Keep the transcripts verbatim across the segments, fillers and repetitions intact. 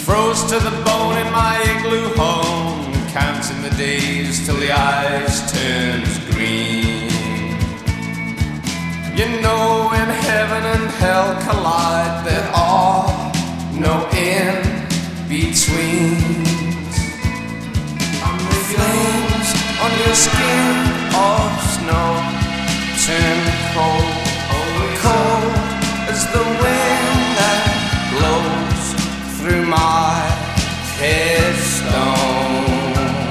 Froze to the bone in my igloo home, counting the days till the ice turns green. You know when heaven and hell collide, there are no in-betweens. The flames on your skin of snow turn cold, cold as the wind that blows through my headstone.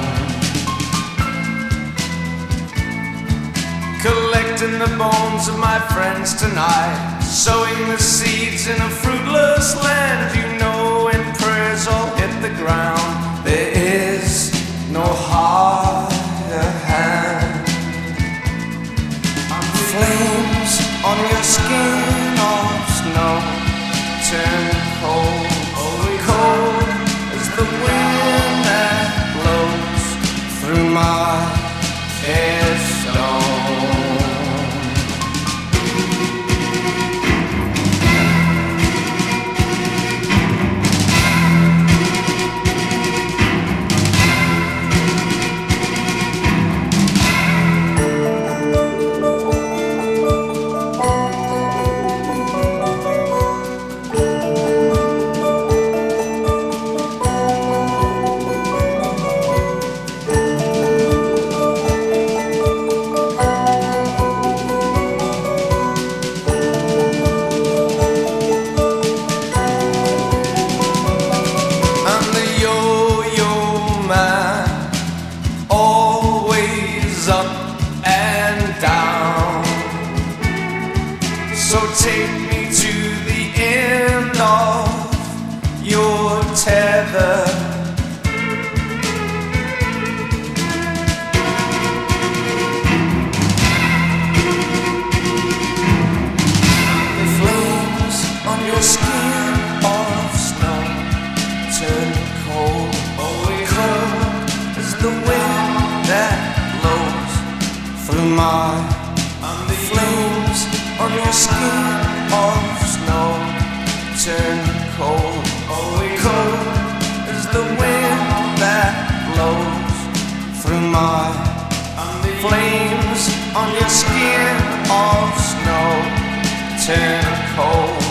Collecting the bones of my friends tonight, sowing the seeds in a fruitless land. You know when prayers all hit the ground, there is no higher hand. Flames on your skin of snow turn cold, cold as the wind that blows through my headstone. Up and down, so take me to the end of your tether. The flames on your skin of snow turn cold, cold as the wind that through my flames on your skin of snow turn cold, cold as the wind that blows through my flames on your skin of snow turn cold.